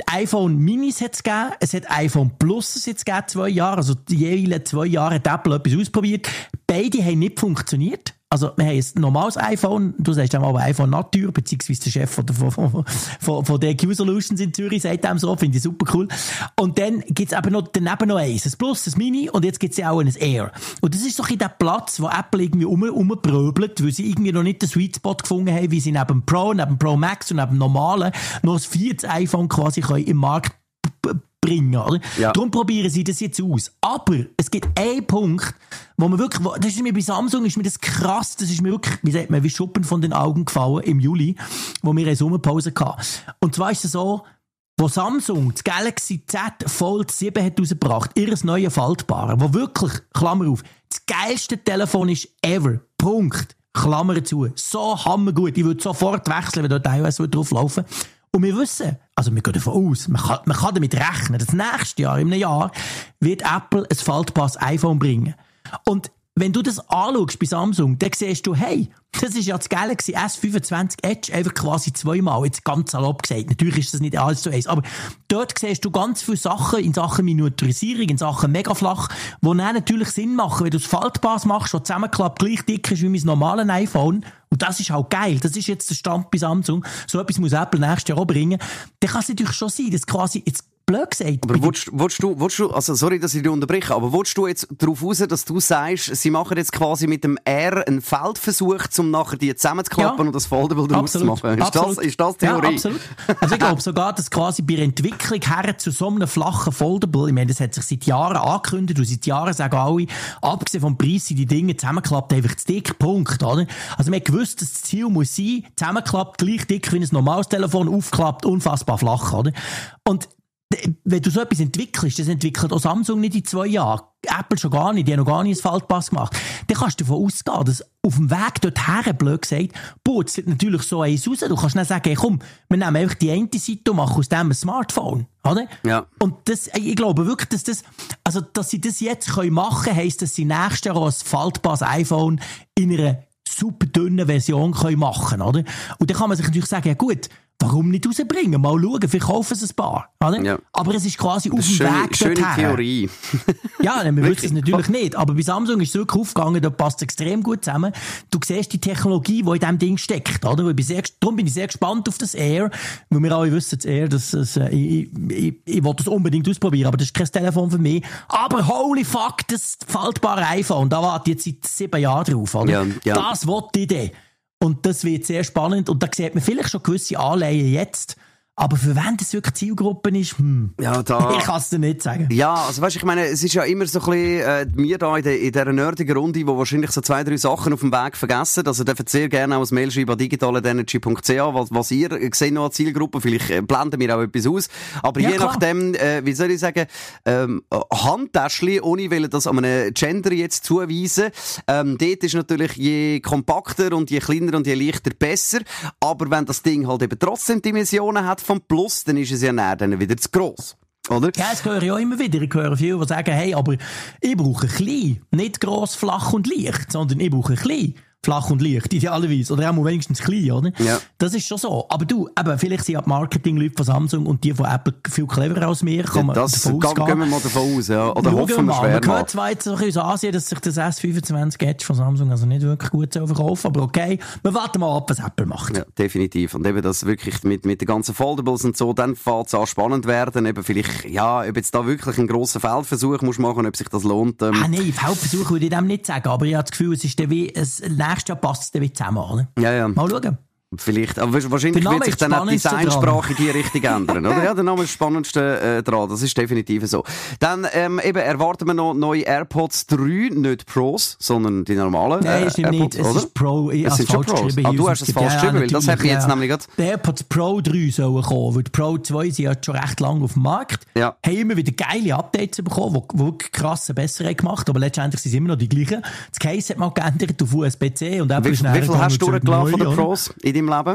iPhone Minis hat's gegeben, es hat iPhone Plus jetzt gegeben, zwei Jahre, also jeweils zwei Jahre hat Apple etwas ausprobiert. Beide haben nicht funktioniert. Also, wir haben ein normales iPhone, du sagst dem aber iPhone Natur, beziehungsweise der Chef von, von, von, von, von D Q Solutions in Zürich sagt dem so, finde ich super cool. Und dann gibt's eben noch, daneben noch eins, ein Plus, ein Mini, und jetzt gibt's ja auch ein Air. Und das ist doch in dem Platz, wo Apple irgendwie um, umpröbelt, weil sie irgendwie noch nicht den Sweet Spot gefunden haben, wie sie neben dem Pro, neben dem Pro Max und neben dem normalen noch ein viertes iPhone quasi können im Markt bringen, oder? Ja. Darum probieren sie das jetzt aus. Aber es gibt einen Punkt, wo man wirklich, wo, das ist mir bei Samsung, ist mir das krass, das ist mir wirklich, wie sagt man, wie Schuppen von den Augen gefallen im Juli, wo wir eine Sommerpause hatten. Und zwar ist es so, wo Samsung das Galaxy Z Fold sieben hat rausgebracht, ihres neue Faltbare, wo wirklich, Klammer auf, das geilste Telefon ist ever. Punkt. Klammer zu. So hammergut. Ich würde sofort wechseln, wenn dort iOS drauf laufen würde. Und wir wissen, also wir gehen davon aus, man kann, man kann damit rechnen, dass nächstes Jahr, in einem Jahr, wird Apple ein faltbares iPhone bringen. Und wenn du das anschaust bei Samsung, dann siehst du, hey, das ist ja das Galaxy S fünfundzwanzig Edge einfach quasi zweimal, jetzt ganz salopp gesagt. Natürlich ist das nicht alles zu eins, aber dort siehst du ganz viele Sachen in Sachen Miniaturisierung, in Sachen megaflach, die dann natürlich Sinn machen, wenn du es faltbares machst, was zusammenklappt, gleich dick ist wie mein normales iPhone. Und das ist auch geil. Das ist jetzt der Stand bei Samsung. So etwas muss Apple nächstes Jahr auch bringen. Dann kann es natürlich schon sein, dass quasi jetzt blöd gesagt. Aber willst, willst du, willst du, also sorry, dass ich dich unterbreche, aber willst du jetzt darauf raus, dass du sagst, sie machen jetzt quasi mit dem R einen Feldversuch, um nachher die zusammenzuklappen ja. und das Foldable daraus zu machen? Ist das, ist das Theorie? Ja, absolut. Also ich glaube sogar, dass quasi bei der Entwicklung her zu so einem flachen Foldable, ich meine, das hat sich seit Jahren angekündigt und seit Jahren sagen alle, abgesehen vom Preis sind die Dinge zusammengeklappt einfach zu dick, Punkt, oder? Also man hat gewusst, dass das Ziel muss sein, zusammengeklappt, gleich dick wie ein normales Telefon, aufgeklappt, unfassbar flach, oder? Und wenn du so etwas entwickelst, das entwickelt auch Samsung nicht in zwei Jahren, Apple schon gar nicht, die haben noch gar nicht ein Faltpass gemacht, dann kannst du davon ausgehen, dass auf dem Weg dorthin, blöd gesagt, putzt natürlich so eins raus. Du kannst nicht sagen, hey, komm, wir nehmen einfach die eine Seite und machen aus dem ein Smartphone, oder? Ja. Und das, ich glaube wirklich, dass das, also, dass sie das jetzt machen können, heisst, dass sie nächstes Jahr auch ein faltbares iPhone in einer super dünnen Version können machen, oder? Und dann kann man sich natürlich sagen, ja gut, warum nicht rausbringen? Mal schauen, vielleicht kaufen sie ein paar. Oder? Ja. Aber es ist quasi auf dem schöne, Weg dorthin. Schöne Theorie. Ja, wir wissen es natürlich nicht. Aber bei Samsung ist es wirklich aufgegangen, da passt es extrem gut zusammen. Du siehst die Technologie, die in diesem Ding steckt. Oder? Ich bin sehr, darum bin ich sehr gespannt auf das Air. Weil wir alle wissen, das Air, das, das, äh, ich, ich, ich will das unbedingt ausprobieren, aber das ist kein Telefon für mich. Aber holy fuck, das faltbare iPhone, da warte ich jetzt seit sieben Jahren drauf. Oder? Ja, ja. Das wollte ich dann. Und das wird sehr spannend. Und da sieht man vielleicht schon gewisse Anleihen jetzt. Aber für wen das wirklich Zielgruppen ist, hm. Ja, da. Ich kann es dir nicht sagen. Ja, also weißt, ich meine, es ist ja immer so ein bisschen, äh, wir da in, de, in dieser nerdigen Runde, die wahrscheinlich so zwei, drei Sachen auf dem Weg vergessen. Also dürft sehr gerne auch ein Mail schreiben an digital at energy punkt c h, was, was ihr seht noch als Zielgruppe. Vielleicht äh, blenden wir auch etwas aus. Aber ja, je klar. nachdem, äh, wie soll ich sagen, ähm, Handtäschchen, ohne will das an einem Gender jetzt zuweisen. Ähm, dort ist natürlich je kompakter und je kleiner und je leichter besser. Aber wenn das Ding halt eben trotzdem Dimensionen hat vom Plus, dann ist es ja näher dann wieder zu gross. Oder? Ja, das höre ich auch immer wieder. Ich höre viele, die sagen, hey, aber ich brauche klein, nicht gross, flach und leicht, sondern ich brauche klein, flach und leicht, idealerweise. Oder auch wenigstens klein, oder? Ja. Das ist schon so. Aber du, eben, vielleicht sind ja die Marketing-Leute von Samsung und die von Apple viel cleverer als wir. Kann man ja, das gehen wir mal davon aus, ja. Oder hoffen wir mal. Schwer man hört zwar jetzt aus Asien, dass sich das S fünfundzwanzig Edge von Samsung also nicht wirklich gut verkaufen, aber okay, wir warten mal ab, was Apple macht. Ja, definitiv. Und eben das wirklich mit, mit den ganzen Foldables und so, dann fängt es an spannend werden. Eben vielleicht, ja, ob jetzt da wirklich einen grossen Feldversuch muss machen, ob sich das lohnt. Ähm. Ah nein, Feldversuch würde ich dem nicht sagen, aber ich habe das Gefühl, es ist dann wie, es, nächstes Jahr passt es dann wie zusammen, oder? Ja, ja. Mal schauen. Vielleicht, aber wahrscheinlich wird sich dann auch die Designsprache in die Richtung ändern, oder? Ja, der Name ist das Spannendste äh, dran, das ist definitiv so. Dann ähm, eben erwarten wir noch neue AirPods drei, nicht Pros, sondern die normalen äh, Nein, es stimmt AirPods, nicht, es oder? ist Pro, ich es sind schon Pros. Ah, du hast es falsch ja, geschrieben, weil das hat mich jetzt ja. nämlich gerade... Die AirPods Pro drei sollen kommen, weil die Pro zwei sind ja schon recht lange auf dem Markt, ja. haben immer wieder geile Updates bekommen, die wirklich krasse Bessere gemacht, aber letztendlich sind es immer noch die gleichen. Das Case hat mal geändert auf U S B C und Wie, wie viel hast du durchgelassen von den Pros in deinem Leben?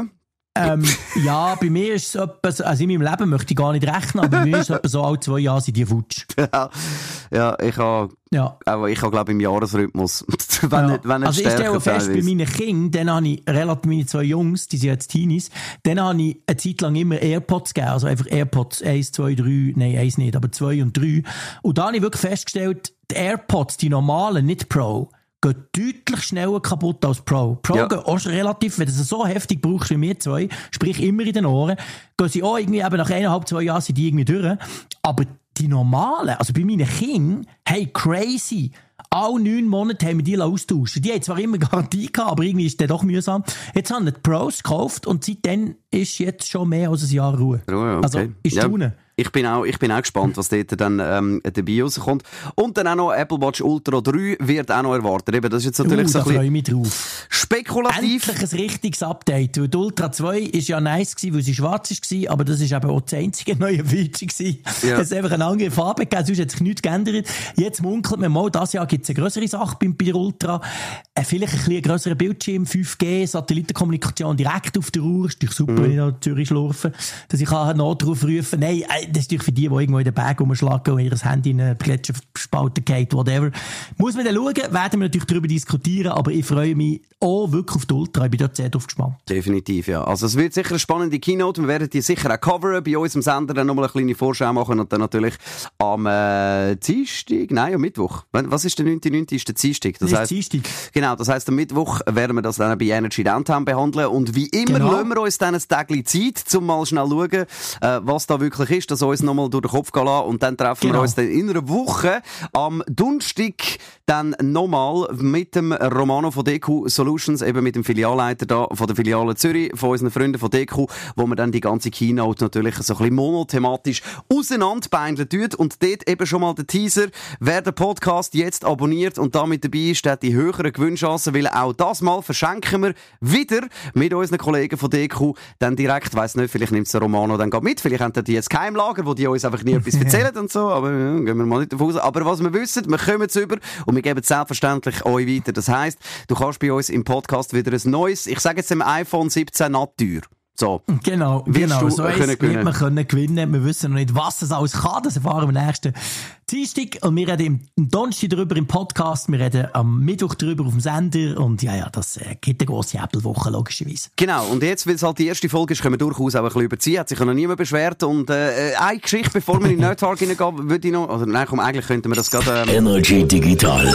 Ähm, ja, bei mir ist es etwa so, also in meinem Leben möchte ich gar nicht rechnen, aber bei mir ist es etwa so, alle zwei Jahre sind die futsch. Ja, ja, ich habe, ja. aber ich habe, glaube ich, im Jahresrhythmus. wenn ja. nicht, wenn nicht also ich stelle fest, teilweise. Bei meinen Kindern, dann habe ich relativ meine zwei Jungs, die sind jetzt Teenies, dann habe ich eine Zeit lang immer AirPods gegeben, also einfach AirPods eins, zwei, drei, nein, eins nicht, aber zwei und drei. Und da habe ich wirklich festgestellt, die AirPods, die normalen, nicht Pro, gehen deutlich schneller kaputt als Pro. Pro ja. gehen auch schon relativ, wenn du es so heftig brauchst wie wir zwei, sprich immer in den Ohren, gehen sie auch irgendwie, eben nach eineinhalb, zwei Jahren sind die irgendwie durch. Aber die normalen, also bei meinen Kindern, hey, crazy. Alle neun Monate haben wir die austauschen. Die haben zwar immer Garantie gehabt, aber irgendwie ist der doch mühsam. Jetzt haben wir die Pros gekauft und seitdem ist jetzt schon mehr als ein Jahr Ruhe. Ruhe, okay. Also, ist ja. Tun. Ich bin auch, ich bin auch gespannt, was dort dann ähm, dabei rauskommt. Und dann auch noch Apple Watch Ultra drei wird auch noch erwartet. Eben, das ist jetzt natürlich uh, so ein bisschen... Da freue ich mich drauf. Spekulativ. Endlich ein richtiges Update. Weil die Ultra zwei war ja nice gewesen, weil sie schwarz war, aber das war eben auch das einzige neue Feature gewesen. Ja. Es hat einfach eine andere Farbe gegeben, sonst hat sich nichts geändert. Jetzt munkelt man mal, dieses Jahr gibt es eine grössere Sache bei der Ultra. Äh, vielleicht ein bisschen grösserer Bildschirm, fünf G, Satellitenkommunikation direkt auf der Uhr. Das ist super, mhm. wenn ich nach Zürich schlafe, dass ich Notruf rufen kann. Nein, das ist natürlich für die, die irgendwo in den Berg rumschlagen und ihr Handy in eine Gletscherspalte geht, whatever. Muss man dann schauen, werden wir natürlich darüber diskutieren, aber ich freue mich auch wirklich auf die Ultra. Ich bin dort sehr drauf gespannt. Definitiv, ja. Also es wird sicher eine spannende Keynote. Wir werden die sicher auch coveren, bei uns im Sender dann nochmal eine kleine Vorschau machen und dann natürlich am äh, Dienstag, nein, am Mittwoch. Was ist der neunte neunte? Ist der Dienstag. Das heisst, Dienstag. Genau, das heisst, am Mittwoch werden wir das dann bei Energy Downtown behandeln und wie immer genau. lassen wir uns dann ein Tagli Zeit, um mal schnell zu schauen, äh, was da wirklich ist, dass uns nochmal durch den Kopf gehen lassen und dann treffen genau. wir uns dann in einer Woche am Donnerstag dann nochmal mit dem Romano von D Q Solutions, eben mit dem Filialleiter da von der Filiale Zürich, von unseren Freunden von D Q, wo wir dann die ganze Keynote natürlich so ein bisschen monothematisch auseinanderbeindeln tut und dort eben schon mal der Teaser, wer den Podcast jetzt abonniert und da mit dabei ist, der hat die höheren Gewinnchancen, weil auch das mal verschenken wir wieder mit unseren Kollegen von D Q dann direkt, weiss nicht, vielleicht nimmt es der Romano dann gerade mit, vielleicht haben die jetzt kein Lager, wo die uns einfach nie etwas erzählen und so, aber ja, gehen wir mal nicht davon aus. Aber was wir wissen, wir kommen es über und wir geben es selbstverständlich euch weiter. Das heisst, du kannst bei uns im Podcast wieder ein neues, ich sage jetzt im iPhone siebzehn Natur. So. Genau, genau. So eins wird man können gewinnen. Wir wissen noch nicht, was es alles kann. Das erfahren wir am nächsten Dienstag. Und wir reden am Donnerstag darüber im Podcast. Wir reden am Mittwoch darüber auf dem Sender. Und ja, ja, das äh, gibt eine grosse Apple-Woche, logischerweise. Genau. Und jetzt, weil es halt die erste Folge ist, können wir durchaus auch ein bisschen überziehen. Hat sich noch niemand beschwert. Und äh, eine Geschichte, bevor wir in den Nerd Talk reingehen, würde ich noch, oder nein, komm, eigentlich könnten wir das gerade... Ähm, Energy Digital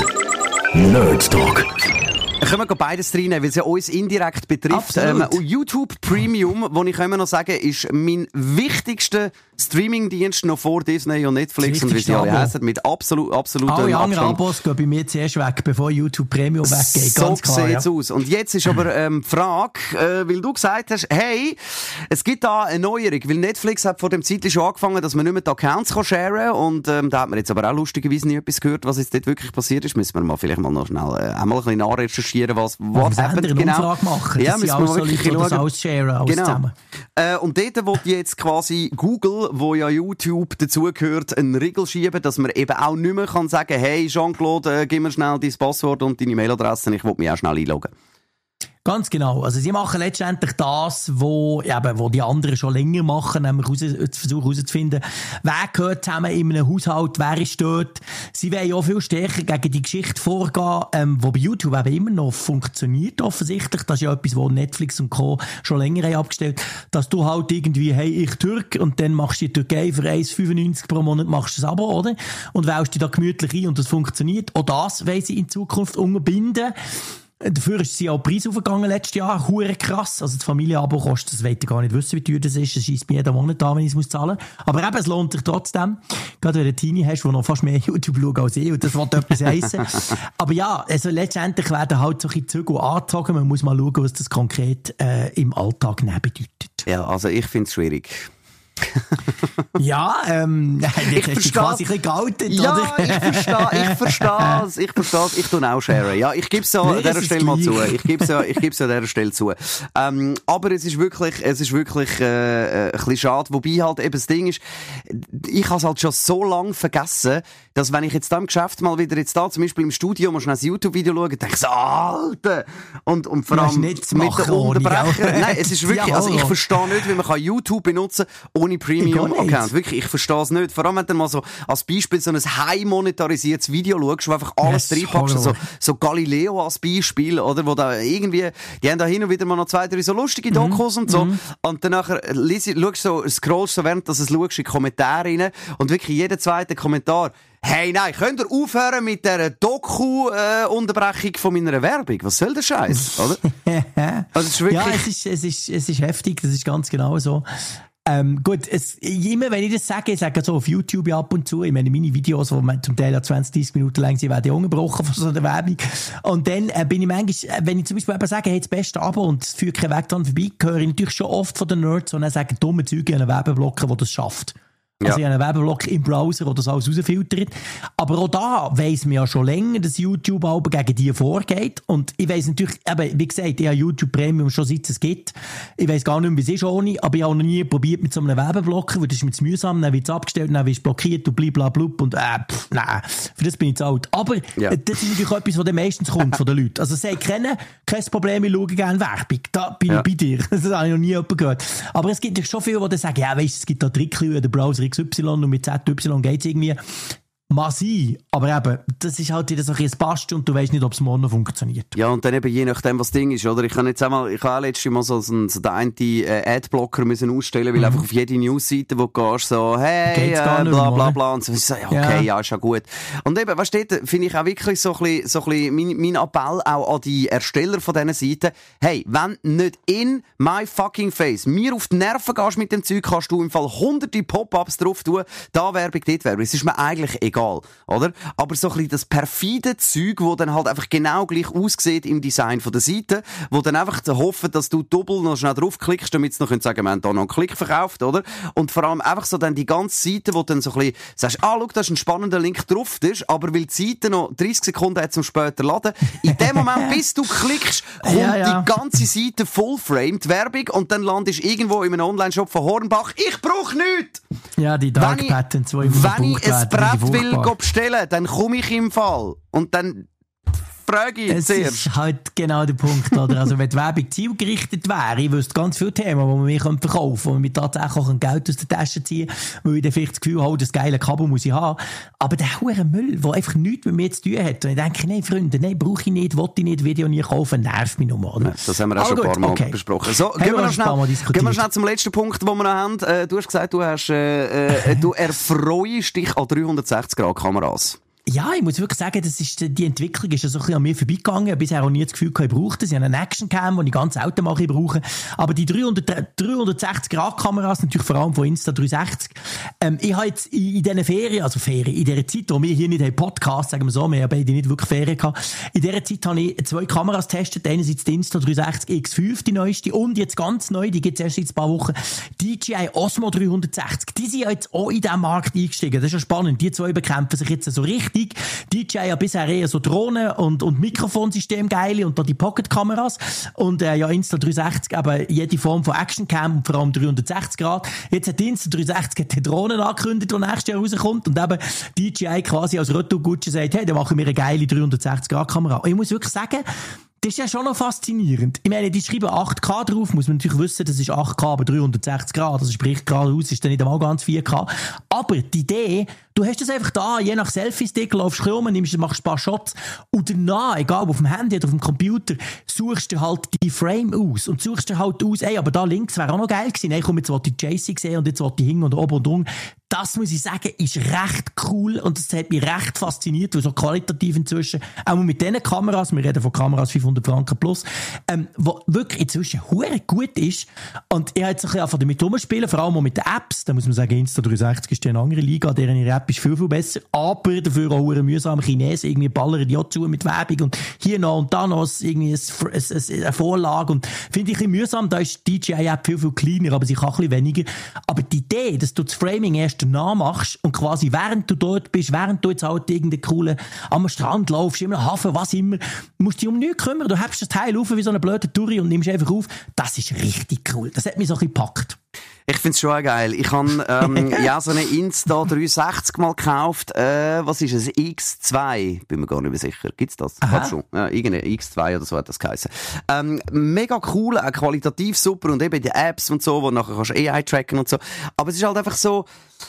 Nerd Talk. Können wir beides reinnehmen, weil es ja uns indirekt betrifft. Ähm, YouTube Premium, wo ich immer noch sagen, ist mein wichtigster Streaming-Dienst noch vor Disney und Netflix und wie sie alle heissen, mit absolut, absolutem Abstand. Alle anderen Abos gehen bei mir zuerst weg, bevor YouTube Premium weggeht. So Ganz klar, sieht's ja. aus. Und jetzt ist aber ähm, die Frage, äh, weil du gesagt hast, hey, es gibt da eine Neuerung, weil Netflix hat vor dem Zeitlich schon angefangen, dass man nicht mehr die Accounts kann sharen und ähm, da hat man jetzt aber auch lustigerweise nie etwas gehört, was jetzt dort wirklich passiert ist. Müssen wir mal vielleicht mal noch schnell äh, einmal ein bisschen nachrecherchieren, was was happened, genau. Umfrage machen, ja, müssen wir mal wirklich Leute, schauen. Das alles sharen, alles genau. zusammen. Äh, und dort will jetzt quasi Google, wo ja YouTube dazugehört, einen Riegel schieben, dass man eben auch nicht mehr kann sagen, hey Jean-Claude, äh, gib mir schnell dein Passwort und deine Mailadresse, ich will mich auch schnell einloggen. Ganz genau. Also sie machen letztendlich das, wo, eben, wo die anderen schon länger machen, nämlich raus, versuchen herauszufinden, wer gehört zusammen in einem Haushalt, wer ist dort. Sie wollen ja viel stärker gegen die Geschichte vorgehen, ähm, wo bei YouTube eben immer noch funktioniert offensichtlich. Das ist ja etwas, wo Netflix und Co. schon länger haben abgestellt, dass du halt irgendwie, hey, ich Türk, und dann machst du die Türkei für eins Komma fünfundneunzig pro Monat, machst du das Abo, oder? Und wählst dich da gemütlich ein und das funktioniert. Auch das wollen sie in Zukunft unterbinden. Dafür ist sie auch Preis aufgegangen letztes Jahr. Hure krass. Also, das Familienabo kostet, das wollt ihr gar nicht wissen, wie teuer das ist. Das scheisst mir jeden Monat an, wenn ich es zahlen muss. Aber eben, es lohnt sich trotzdem. Gerade wenn du einen Teenie hast, der noch fast mehr YouTube schaut als ich. Und das will etwas heissen. Aber ja, also letztendlich werden halt so ein bisschen Züge angezogen. Man muss mal schauen, was das konkret äh, im Alltag bedeutet. Ja, also ich finde es schwierig. Ja, ähm, ich verstehe quasi ein bisschen geoutet, ja, oder? ich verstehe, ich verstehe es, ich verstehe es, ich tue auch sharen. Ja, ich gebe es ja nee, an dieser Stelle mal zu. Ich gebe es ja, ich gebe es ja an dieser Stelle zu. Ähm, aber es ist wirklich, es ist wirklich, äh, ein bisschen schade. Wobei halt eben das Ding ist, ich habe es halt schon so lange vergessen, dass wenn ich jetzt da im Geschäft mal wieder jetzt da, zum Beispiel im Studio, mal schnell ein YouTube-Video schaue, denke ich so, Alter! Und, und vor allem mit den Unterbrechern. Nein, es ist wirklich, also ich verstehe nicht, wie man kann YouTube benutzen ohne Premium-Account. Wirklich, ich verstehe es nicht. Vor allem, wenn du mal so als Beispiel so ein high-monetarisiertes Video schaust, wo einfach alles yes, reinpackst, so, so Galileo als Beispiel, oder, wo da irgendwie, die haben da hin und wieder mal noch zwei, drei so lustige Dokus mm, und so, mm. und dann nachher schaust so, scrollst so, während dass du es schaust, in die Kommentare rein, und wirklich jeder zweite Kommentar, hey, nein, könnt ihr aufhören mit dieser Doku-Unterbrechung äh, von meiner Werbung? Was soll der Scheiß, oder? Also, es ist wirklich... Ja, es ist, es ist, es ist heftig, das ist ganz genau so. Ähm, gut, es, immer wenn ich das sage, ich sage so auf YouTube ab und zu, ich meine, meine Videos, die zum Teil zwanzig, dreissig Minuten lang sind, werden unterbrochen von so einer Werbung. Und dann äh, bin ich manchmal, wenn ich zum Beispiel eben sage, hey, das beste Abo und es führt keinen Weg dran vorbei, höre ich natürlich schon oft von den Nerds, die dann sagen, dumme Züge an einen Werbeblocker, der das schafft. Also ja. Ich habe einen Werbeblock im Browser, der das alles rausfiltert. Aber auch da weiss man ja schon länger, dass YouTube aber gegen die vorgeht. Und ich weiss natürlich, eben, wie gesagt, ich habe YouTube Premium schon seit es gibt. Ich weiss gar nicht mehr, wie es ist ohne, aber ich habe noch nie probiert mit so einem Werbeblocker, weil das ist mir zu mühsam, dann wird es abgestellt, dann wird es blockiert und blablabla und äh, pff, nein, für das bin ich zu alt. Aber ja. äh, das ist natürlich etwas, was dann meistens kommt von den Leuten. Also sie kennen kein Problem, ich schaue gerne Werbung. Da bin ja. ich bei dir. Das habe ich noch nie jemand gehört. Aber es gibt schon viele, die dann sagen, ja, weisst, es gibt da Tricks in den Browser X Y und mit Z Y geht es irgendwie. Mag sein, aber eben, das ist halt wieder so ein Bast und du weißt nicht, ob es morgen noch funktioniert. Ja, und dann eben je nachdem, was das Ding ist, oder? Ich kann jetzt einmal, ich habe auch letztes Mal so, so, so den einen äh, Adblocker müssen ausstellen, weil mhm. einfach auf jede Newsseite, wo du gehst, so, hey, äh, bla, bla, bla, und so, ich so, ja, okay, ja. ja, ist ja gut. Und eben, weißt du, dort finde ich auch wirklich so ein bisschen, so ein bisschen mein, mein Appell auch an die Ersteller von diesen Seiten, hey, wenn nicht in my fucking face mir auf die Nerven gehst mit dem Zeug, kannst du im Fall hunderte Pop-ups drauf tun, da Werbung, dort Werbung. Es ist mir eigentlich egal. Egal, oder? Aber so ein bisschen das perfide Zeug, wo dann halt einfach genau gleich aussieht im Design von der Seite, wo dann einfach zu hoffen, dass du doppelt noch schnell draufklickst, damit sie noch sagen können, wir haben da noch einen Klick verkauft, oder? Und vor allem einfach so dann die ganze Seite, wo du dann so ein bisschen sagst, ah, schau, da ist ein spannender Link drauf, ist, aber weil die Seite noch dreißig Sekunden hat zum später laden, in dem Moment, bis du klickst, kommt ja, ja. die ganze Seite full-framed Werbung und dann landest du irgendwo in einem Online-Shop von Hornbach. Ich brauch nichts! Ja, die Dark Patterns, wo ich Wenn ich ein Brett will bestellen, dann komme ich im Fall. Und dann frage ich es zuerst. Das ist halt genau der Punkt, oder? Also, wenn die Werbung zielgerichtet wäre, ich wüsste ganz viele Themen, die man mir verkaufen könnte, wo man mir tatsächlich auch Geld aus der Tasche ziehen kann, weil ich dann vielleicht das Gefühl habe, das geile Kabel muss ich haben. Aber der hure Müll, der einfach nichts mit mir zu tun hat. Und ich denke, nein, Freunde, nein, brauche ich nicht, will ich nicht, Video nie kaufen, nervt mich nochmal. Ja, das haben wir auch Aber schon ein paar Mal okay. besprochen. So, gehen wir, wir, schnell, gehen wir schnell zum letzten Punkt, den wir noch haben. Äh, du hast gesagt, du, hast, äh, äh, du erfreust dich an dreihundertsechzig Grad Kameras. Ja, ich muss wirklich sagen, das ist, die Entwicklung ist ja so ein bisschen an mir vorbeigegangen. Ich habe bisher auch nie das Gefühl gehabt, ich brauche das. Ich habe eine Action-Cam, die ich ganz selten mache, ich brauche. Aber die dreihundertsechzig Grad Kameras, natürlich vor allem von Insta dreihundertsechzig, ähm, ich habe jetzt in, in diesen Ferien, also Ferien, in dieser Zeit, wo wir hier nicht haben Podcast, sagen wir so, wir haben beide nicht wirklich Ferien gehabt, in dieser Zeit habe ich zwei Kameras getestet. Einerseits die Insta dreihundertsechzig X fünf, die neueste, und jetzt ganz neu, die gibt es erst seit ein paar Wochen, D J I Osmo dreihundertsechzig. Die sind ja jetzt auch in diesen Markt eingestiegen. Das ist ja spannend. Die zwei bekämpfen sich jetzt so richtig. D J I ja bisher eher so Drohnen und, und Mikrofonsystem geile und da die Pocket-Kameras. Und äh, ja, Insta dreihundertsechzig aber jede Form von Action-Cam und vor allem dreihundertsechzig Grad. Jetzt hat Insta dreihundertsechzig die Drohnen angekündigt, die nächstes Jahr rauskommt. Und eben D J I quasi als Retourgutsche sagt, hey, dann machen wir eine geile dreihundertsechzig Grad Kamera. Und ich muss wirklich sagen, das ist ja schon noch faszinierend. Ich meine, die schreiben acht K drauf, muss man natürlich wissen, das ist acht K, aber dreihundertsechzig Grad, also sprich geradeaus ist dann nicht einmal ganz vier K. Aber die Idee, du hast das einfach da, je nach Selfie-Stick, laufst du rum, nimmst, machst ein paar Shots und danach, egal ob auf dem Handy oder auf dem Computer, suchst du halt die Frame aus und suchst du halt aus, ey, aber da links wäre auch noch geil gewesen, ey, komm, jetzt wollte ich J C sehen und jetzt wollte ich hin und oben und unten. Das, muss ich sagen, ist recht cool und das hat mich recht fasziniert, weil so qualitativ inzwischen, auch mit diesen Kameras, wir reden von Kameras fünfhundert Franken plus, ähm, wo wirklich inzwischen hure gut ist und ich habe jetzt ein bisschen damit rumspielen, vor allem auch mit den Apps, da muss man sagen, Insta dreihundertsechzig ist ja eine andere Liga, deren ihre App App ist viel, viel besser, aber dafür auch ein mühsam Chinesen, irgendwie ballern die auch zu mit Werbung und hier noch und da noch irgendwie ein, ein, eine Vorlage und finde ich ein bisschen mühsam, da ist die D J I-App viel, viel kleiner, aber sie kann ein bisschen weniger. Aber die Idee, dass du das Framing erst danach machst und quasi während du dort bist, während du jetzt halt irgendeinen coolen am Strand laufst, immer Hafen, was immer, musst dich um nichts kümmern, du hebst das Teil auf wie so eine blöde Touri und nimmst einfach auf, das ist richtig cool. Das hat mich so ein bisschen gepackt. Ich find's schon geil. Ich habe ähm, ja so eine Insta dreihundertsechzig mal gekauft. Äh, was ist es? X zwei. Bin mir gar nicht mehr sicher. Gibt's das? Ich glaub schon. Ja, irgendeine X zwei oder so hat das geheißen. Ähm, mega cool, auch qualitativ super und eben die Apps und so, wo nachher kannst du A I tracken und so. Aber es ist halt einfach so,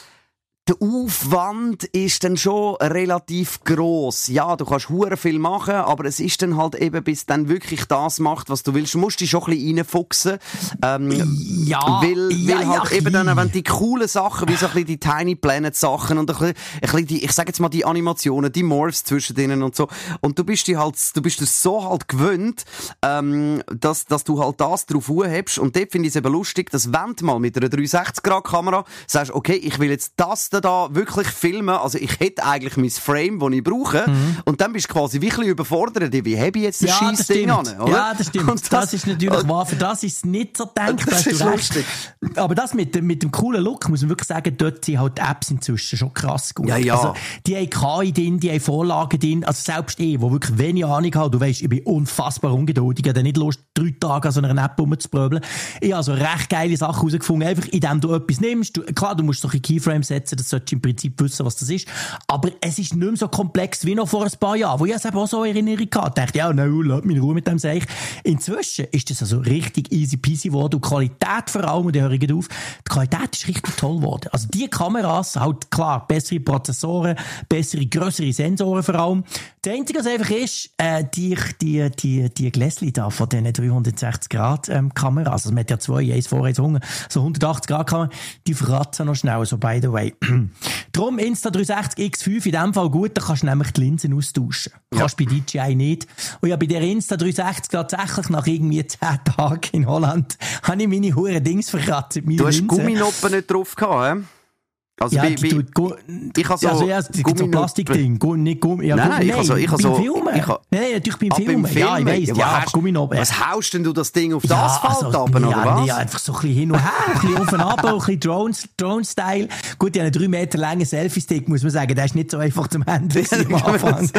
der Aufwand ist dann schon relativ gross. Ja, du kannst hure viel machen, aber es ist dann halt eben, bis dann wirklich das macht, was du willst. Du musst dich schon ein bisschen reinfuchsen. Ähm, ja, weil, ja, weil halt ja, eben dann, wenn die coolen Sachen, wie so ein bisschen die Tiny Planet Sachen und ein bisschen, ein bisschen die, ich sag jetzt mal die Animationen, die Morphs zwischen denen und so. Und du bist die halt, du bist das so halt gewöhnt, ähm, dass, dass du halt das drauf hebst. Und dort finde ich es eben lustig, dass wenn du mal mit einer dreihundertsechzig Grad Kamera sagst, okay, ich will jetzt das da wirklich filmen, also ich hätte eigentlich mein Frame, das ich brauche, mhm. und dann bist du quasi wirklich überfordert, wie habe ich jetzt das ja, Scheissding an, oder? Ja, das stimmt. Das, das ist natürlich wahr, für das ist es nicht so gedacht, das ist lustig. Aber das mit, mit dem coolen Look, muss man wirklich sagen, dort sind halt Apps inzwischen schon krass gut. Ja, ja. Also, die haben K I drin, die haben Vorlagen drin, also selbst ich, wo wirklich wenig Ahnung habe, du weisst, ich bin unfassbar ungeduldig, ich habe nicht Lust, drei Tage an so einer App rumzupröbeln. Ich habe also recht geile Sachen herausgefunden, einfach indem du etwas nimmst. Du, klar, du musst solche Keyframes setzen, das solltest du im Prinzip wissen, was das ist. Aber es ist nicht mehr so komplex wie noch vor ein paar Jahren, wo ich es eben auch so Erinnerung hatte. Ich dachte, ja, nein, lass mich in Ruhe mit dem Seich. Inzwischen ist das also richtig easy peasy geworden. Und die Qualität vor allem, und die höre ich auf, die Qualität ist richtig toll geworden. Also die Kameras, halt klar, bessere Prozessoren, bessere, grössere Sensoren vor allem. Das Einzige, was einfach ist, äh, die, die, die, die Gläschen da von diesen dreihundertsechzig Grad ähm, Kameras, also man hat ja zwei, eins vor, eins unten, so hundertachtzig Grad Kamera, die verratzen noch schnell, so by the way. Drum Insta dreihundertsechzig X fünf in dem Fall gut, da kannst du nämlich die Linsen austauschen. Ja. Kannst bei D J I nicht. Und ja, bei der Insta dreihundertsechzig tatsächlich nach irgendwie zehn Tagen in Holland habe ich meine huren Dings verkratzt mit meinen Du hast Linsen. Gumminoppen nicht drauf gehabt, hä? Also, ja, bei, die bei, tut, Gu- ich habe so, also, ja, es gibt so Plastikding, Gu- nicht Gummi, ja, nein, Gummi, ich habe so, ich habe beim so, Filmen. ich habe, Nein, nein, natürlich beim ah, Filmen. beim Ja, ich Filmen. weiss, Ja, ja, hast- Gumminoppen. was haust denn du das Ding auf das Ja, Asphalt also, runter, ja, oder was? Ja, einfach so ein bisschen hin und her, ein bisschen auf und ab, ein bisschen Drones, Drone-Style. Gut, die haben einen drei Meter langen Selfie-Stick, muss man sagen, der ist nicht so einfach zum Handeln am Anfang.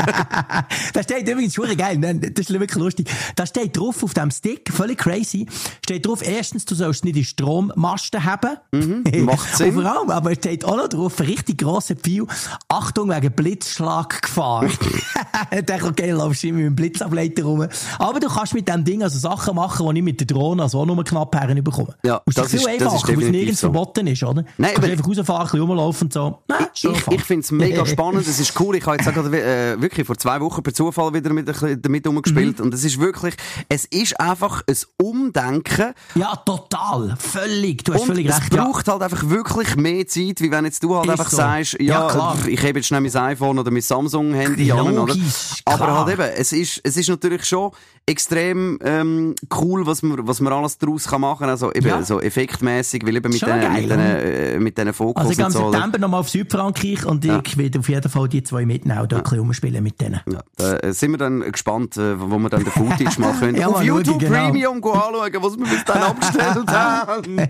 Da steht übrigens, schon geil, das ist wirklich lustig, da steht drauf auf dem Stick, völlig crazy, steht drauf, erstens, du sollst nicht in Strommasten haben. Mhm, macht Sinn. Und vor allem, aber es steht auch noch drauf, richtig grosser Pfeil, Achtung wegen Blitzschlaggefahr. Ich dachte, okay, laufst du immer mit dem Blitzableiter rum. Aber du kannst mit dem Ding also Sachen machen, die ich mit der Drohne also auch nur knapp herbekomme. Ja, das, das ist viel einfacher, weil es nirgends so. verboten ist, oder? Nein, du kannst einfach rausfahren, ein bisschen rumlaufen und so. Nein, Ich, ich finde es mega spannend, es ist cool. Ich habe jetzt auch gerade, äh, wirklich vor zwei Wochen per Zufall wieder mit, damit umgespielt. Mhm. Und es ist wirklich, es ist einfach ein Umdenken. Ja, total. Völlig. Du hast und völlig recht. Es braucht ja. halt einfach wirklich mehr Zeit, wie wenn jetzt du halt ist einfach so. sagst, ja, ja klar. ich habe jetzt schnell mein iPhone oder mein Samsung-Handy an, oder? Aber klar. halt eben, es ist, es ist natürlich schon extrem ähm, cool, was man, was man alles daraus kann machen kann. Also eben ja. so effektmäßig, weil eben mit den, mit den, äh, mit den Fokus also ich gehe im so, September nochmal auf Südfrankreich und ja. ich werde auf jeden Fall die zwei mitnehmen und da ja. ein bisschen rumspielen mit denen. Ja. Da sind wir dann gespannt, wo wir dann den Footage mal können. ja, auf YouTube genau. Premium anschauen, was wir bis dann abgestellt haben.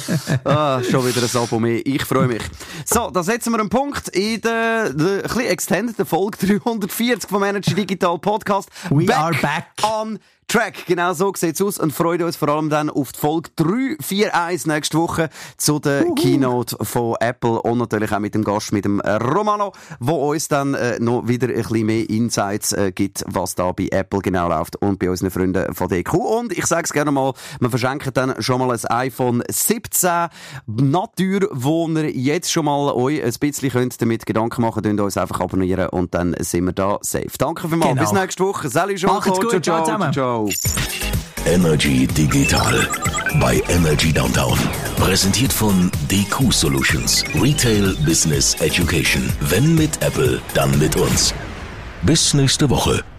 ah, schon wieder ein Abo mehr. Ich freue mich. So, da setzen wir einen Punkt in der, der ein bisschen extended Folge dreihundertvierzig vom Energy Digital Podcast. We back are back. On Track, genau so sieht's aus und freuen uns vor allem dann auf die Folge drei vier eins nächste Woche zu der Uhu. Keynote von Apple und natürlich auch mit dem Gast, mit dem Romano, wo uns dann äh, noch wieder ein bisschen mehr Insights äh, gibt, was da bei Apple genau läuft und bei unseren Freunden von D Q. Und ich sage es gerne mal, wir verschenken dann schon mal ein iPhone siebzehn Natur, wo ihr jetzt schon mal euch ein bisschen könnt damit Gedanken machen könnt, uns einfach abonnieren und dann sind wir da safe. Danke vielmals, genau. Bis nächste Woche. Salut, Macht's gut, ciao, ciao, ciao, ciao. Energy Digital bei Energy Downtown. Präsentiert von D Q Solutions. Retail Business Education. Wenn mit Apple, dann mit uns. Bis nächste Woche.